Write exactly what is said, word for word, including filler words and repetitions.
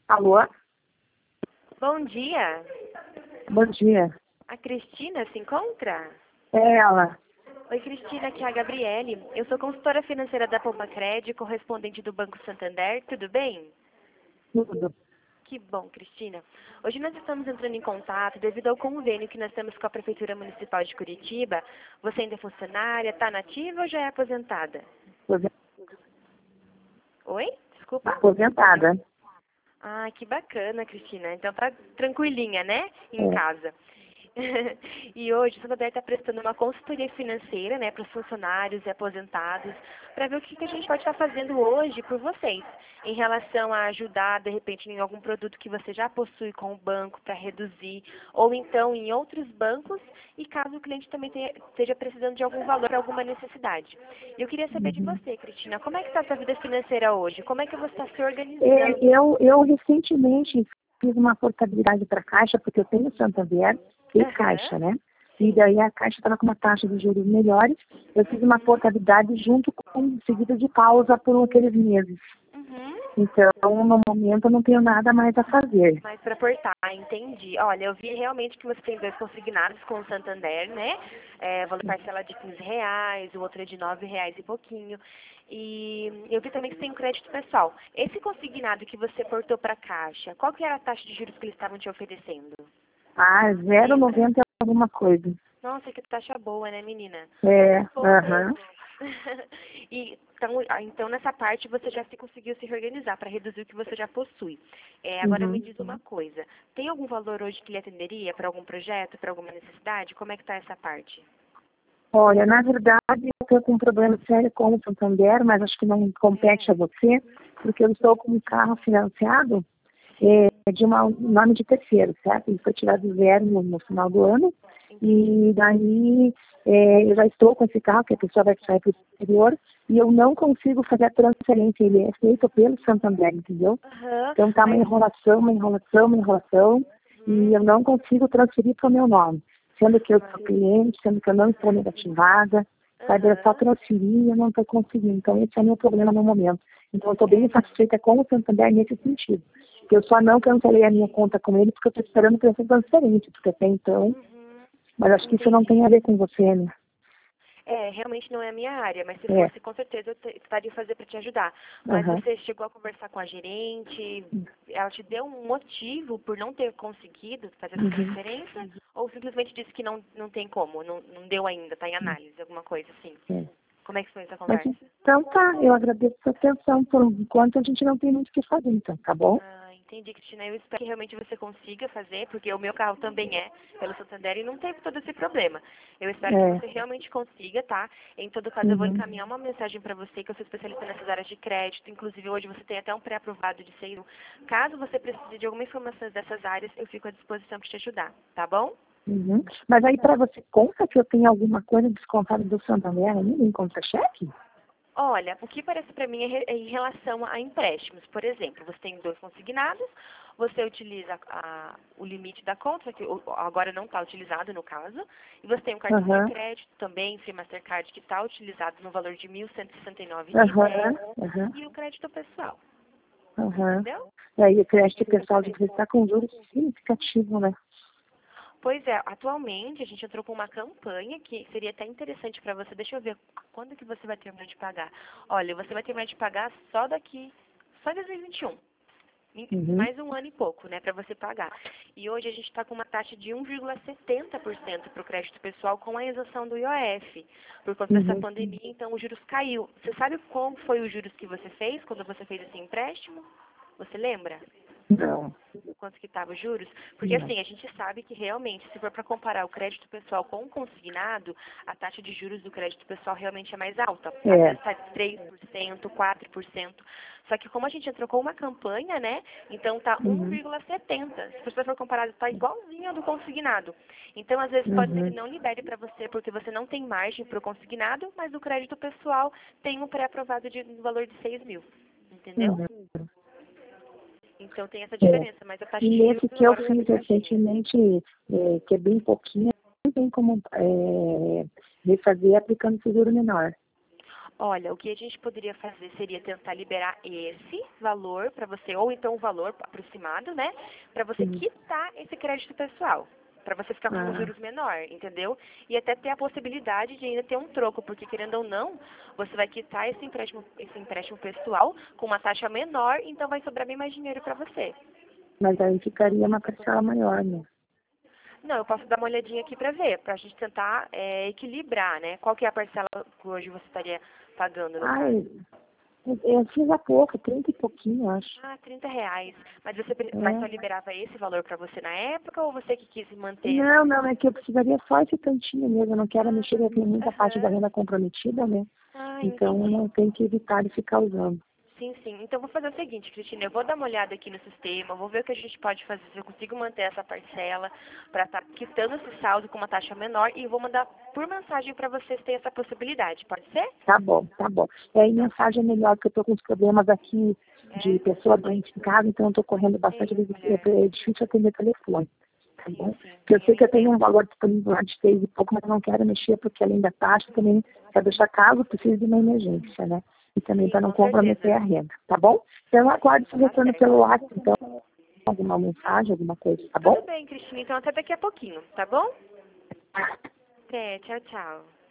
Alô? Bom dia. Bom dia. A Cristina se encontra? É ela. Oi, Cristina, aqui é a Gabriele. Eu sou consultora financeira da Pompacred, correspondente do Banco Santander. Tudo bem? Tudo. Que bom, Cristina. Hoje nós estamos entrando em contato devido ao convênio que nós temos com a Prefeitura Municipal de Curitiba. Você ainda é funcionária, está nativa ou já é aposentada? Oi? Desculpa? Aposentada. Ah, que bacana, Cristina. Então tá tranquilinha, né? Em É. casa. E hoje o Santander está prestando uma consultoria financeira, né, para os funcionários e aposentados, para ver o que, que a gente pode estar fazendo hoje por vocês, em relação a ajudar, de repente, em algum produto que você já possui com o banco para reduzir, ou então em outros bancos, e caso o cliente também tenha, esteja precisando de algum valor para alguma necessidade. Eu queria saber de Uhum. você, Cristina, como é que está a sua vida financeira hoje? Como é que você está se organizando? É, eu, eu recentemente fiz uma portabilidade para a Caixa, porque eu tenho Santander e Aham. Caixa, né? E Sim. daí a Caixa estava com uma taxa de juros melhores. Eu fiz uma portabilidade junto com seguida de pausa por aqueles meses. Uhum. Então, no momento, eu não tenho nada mais a fazer. Mas para portar, entendi. Olha, eu vi realmente que você tem dois consignados com o Santander, né? É, valor parcela de quinze reais, o outro é de nove reais e pouquinho. E eu vi também que você tem um crédito pessoal. Esse consignado que você portou para a Caixa, qual que era a taxa de juros que eles estavam te oferecendo? Ah, zero vírgula Lembra? noventa e alguma coisa. Nossa, que taxa boa, né, menina? É, Bom aham. mesmo. E, então, ah, então, nessa parte, você já se conseguiu se reorganizar para reduzir o que você já possui. É, agora, me Uhum. diz uma coisa. Tem algum valor hoje que lhe atenderia para algum projeto, para alguma necessidade? Como é que está essa parte? Olha, na verdade, eu estou com um problema sério com o Santander, mas acho que não compete a você, porque eu estou com um carro financiado Sim, é, de uma, um nome de terceiro, certo? Ele foi tirado zero no, no final do ano, entendi. e daí é, eu já estou com esse carro, que a pessoa vai sair para o exterior, e eu não consigo fazer a transferência, ele é feito pelo Santander, entendeu? Aham, Então está uma mas... enrolação, uma enrolação, uma enrolação, Uhum, e eu não consigo transferir para o meu nome, sendo que eu sou cliente, sendo que eu não estou negativada, sabe? Eu só aham. transferir e eu não estou conseguindo. Então esse é o meu problema no momento. Então eu estou bem insatisfeita com o Santander nesse sentido. Eu só não cancelei a minha conta com ele porque eu estou esperando por essa transferência, porque até então, Uhum, mas acho que isso não entendi. tem a ver com você, né? É, realmente não é a minha área, mas se É, fosse, com certeza eu te- estaria fazer para te ajudar. Mas aham. você chegou a conversar com a gerente? Ela te deu um motivo por não ter conseguido fazer essa Uhum. transferência? Ou simplesmente disse que não, não tem como, não, não deu ainda, está em análise, alguma coisa assim? É. Como é que foi essa Mas conversa? então tá, eu agradeço a sua atenção, por enquanto a gente não tem muito o que fazer, então, tá bom? Ah, entendi, Cristina. Eu espero que realmente você consiga fazer, porque o meu carro também é pelo Santander e não teve todo esse problema. Eu espero que É. você realmente consiga, tá? Em todo caso, eu vou Uhum. encaminhar uma mensagem para você, que eu sou especialista nessas áreas de crédito. Inclusive, hoje você tem até um pré-aprovado de seis. Caso você precise de alguma informação dessas áreas, eu fico à disposição para te ajudar, tá bom? Uhum. Mas aí para você conta que eu tenho alguma coisa descontada do Santander ainda em contra-cheque? Olha, o que parece para mim é, re- é em relação a empréstimos. Por exemplo, você tem dois consignados, você utiliza a- o limite da conta, que o- agora não está utilizado no caso, e você tem um cartão de Aham, crédito também, Free Mastercard, que está utilizado no valor de mil cento e sessenta e nove reais e nove aham, centavos aham, e o crédito pessoal, aham. entendeu? E aí o crédito pessoal de você está com juros significativo, né? Pois é, atualmente a gente entrou com uma campanha que seria até interessante para você. Deixa eu ver quando que você vai terminar de pagar. Olha, você vai terminar de pagar só daqui, só em dois mil e vinte e um. Em- Uhum, mais um ano e pouco, né, para você pagar. E hoje a gente está com uma taxa de um vírgula setenta por cento para o crédito pessoal com a isenção do I O F. Por conta dessa uhum. pandemia, então os juros caiu. Você sabe qual foi os juros que você fez quando você fez esse empréstimo? Você lembra? Não, Quanto que estava os juros? Porque não. assim, a gente sabe que realmente, se for para comparar o crédito pessoal com o consignado, a taxa de juros do crédito pessoal realmente é mais alta. Às É. vezes está três por cento, quatro por cento. Só que como a gente entrou com uma campanha, né? Então tá Uhum, um vírgula setenta por cento. Se você for comparado, está igualzinho ao do consignado. Então, às vezes, pode ser que uhum, não libere para você, porque você não tem margem para o consignado, mas o crédito pessoal tem um pré-aprovado de no valor de seis mil. Entendeu? uhum. Então tem essa É. diferença, mas a taxa E de juros nesse que eu agora está fiz bem baixinha. recentemente, é, que é bem pouquinho, não tem como é, refazer aplicando seguro menor. Olha, o que a gente poderia fazer seria tentar liberar esse valor para você, ou então um valor aproximado, né? Para você Sim. quitar esse crédito pessoal. Para você ficar com os Ah, juros menor, entendeu? E até ter a possibilidade de ainda ter um troco, porque querendo ou não, você vai quitar esse empréstimo, esse empréstimo pessoal com uma taxa menor, então vai sobrar bem mais dinheiro para você. mas aí ficaria uma parcela maior, né? Não, eu posso dar uma olhadinha aqui para ver, para a gente tentar é, equilibrar, né? Qual que é a parcela que hoje você estaria pagando, no caso? Ai, eu eu fiz há pouco, trinta e pouquinho, acho. Ah, trinta reais. Mas você pre- mas só É. liberava esse valor para você na época ou você que quis manter? Não, não, é que eu precisaria só esse tantinho mesmo. Eu não quero Ah, mexer, eu tenho muita parte da aham. renda comprometida, né? Ah, Então, entendi. eu tenho que evitar de ficar usando. Sim, sim. Então, vou fazer o seguinte, Cristina, eu vou dar uma olhada aqui no sistema, vou ver o que a gente pode fazer, se eu consigo manter essa parcela para estar quitando esse saldo com uma taxa menor e vou mandar por mensagem para vocês terem essa possibilidade, pode ser? Tá bom, tá bom. E aí, Então, mensagem é melhor, porque eu tô com uns problemas aqui de é, pessoa doente em casa, então eu tô correndo bastante vezes. eita, É mulher. é difícil atender telefone, tá Sim, bom? sim, Porque eu eu sei que eu tenho um entendo. valor disponível lá de seis e pouco, mas eu não quero mexer, porque além da taxa, também quero deixar caso precise de uma emergência, né? E também Sim, para não com comprometer certeza. a renda, tá bom? Então, eu aguardo seu Tá retorno certo. pelo WhatsApp, então, alguma mensagem, alguma coisa, tá Tudo bom? bem, Cristina, então até daqui a pouquinho, tá bom? Até, tchau, tchau.